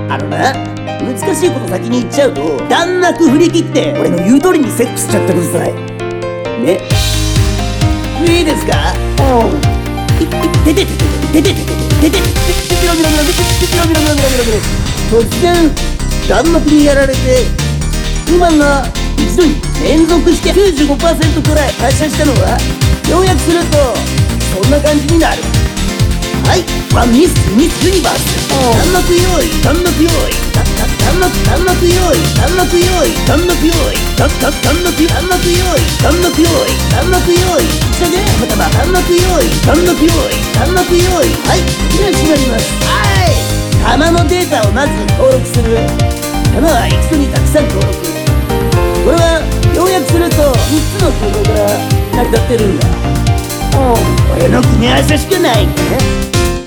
あのな、難しいこと先に言っちゃうと、弾幕振り切って俺の言う通りにセックスしちゃってくださいね。いいですか？てててててててててててててて突然弾幕にやられて、今が一度に連続して 95% くらい発射したのは、要約するとそんな感じになる。はい、ワンミスユニバース。弾幕用意、弾幕用意、弾幕用意、弾幕用意、弾幕用意、弾幕用意、弾幕用意、弾幕用意、それでたまたま弾幕用意、弾幕用意、弾幕用意。はい、では閉まります。はい、弾のデータをまず登録する。弾は一度にたくさん登録。これは要約すると3つの空港から成り立ってるんだ。俺の組み合わせしかないんだね。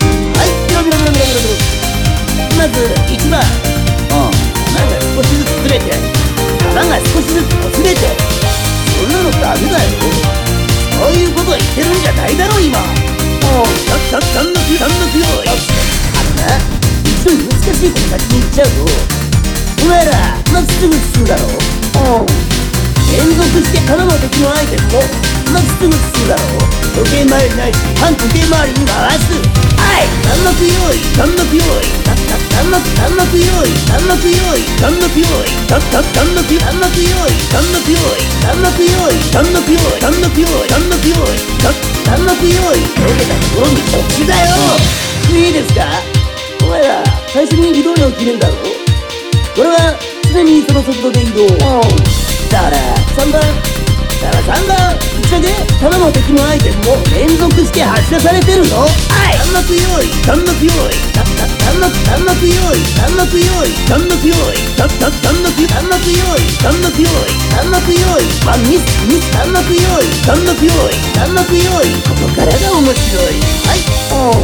まず1番、弾が少しずつずれて、弾が少しずつこすれて、そんなのダメだよ。そういうこと言ってるんじゃないだろ今。弾幕用意。あのな、一度に難しいこと先に言っちゃうと、お前らまずすぐ進むだろう。連続して弾の敵のアイテムをまずすぐ進むだろう。時計回りないし反時計回りに回す。はい、弾幕用意、弾幕用意、弾幕用意、弾幕用意、弾幕用意、弾幕用意、弾幕用意、弾幕用意、弾幕用意、弾幕用意、弾幕用意、弾幕用意、弾幕用意。溶けたところにこっちだよ。いいですか？お前ら最初に移動量を決めるだろう。これは常にその速度で移動。だから3番、ぶっちゃけ弾の敵のアイテムも連続して発射されてるぞ。はい、弾幕用意、弾幕用意、弾幕用意、弾幕用意、弾幕用意、弾幕用意、弾幕用意、弾幕用意、ワンミス弾幕用意、弾幕用意、弾幕用意。ここからが面白い。はい、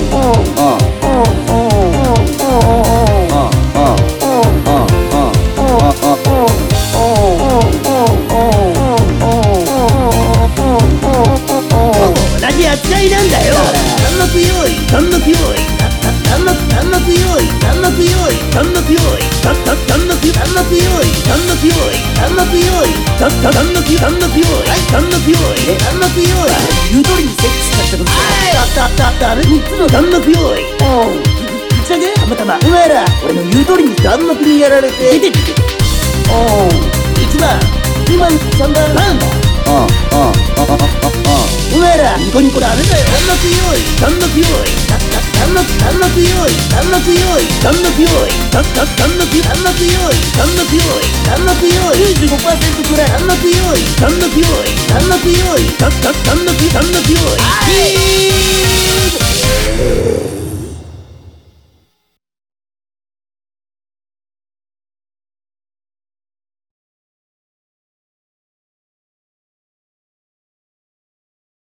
同じ扱いなんだよ。弾幕用意、弾幕用意、弾幕用意、弾幕用意、弾幕用意、弾幕用意、弾幕用意、弾幕用意、弾幕用意、弾幕用意、弾幕用意、弾幕用意。言う通りにセックスさせてください。あれ3つの弾幕用意。ぶっちゃけたまたまお前ら俺の言う通りに弾幕にやられて、1番、2番、3番、お前らニコニコダメだよ。弾幕用意、弾幕用意、弾幕用意、弾幕用意、弾幕用意、弾幕用意、弾幕用意、弾幕用意、弾幕用意、95% くらい弾幕用意、弾幕用意、弾幕用意、弾幕用意。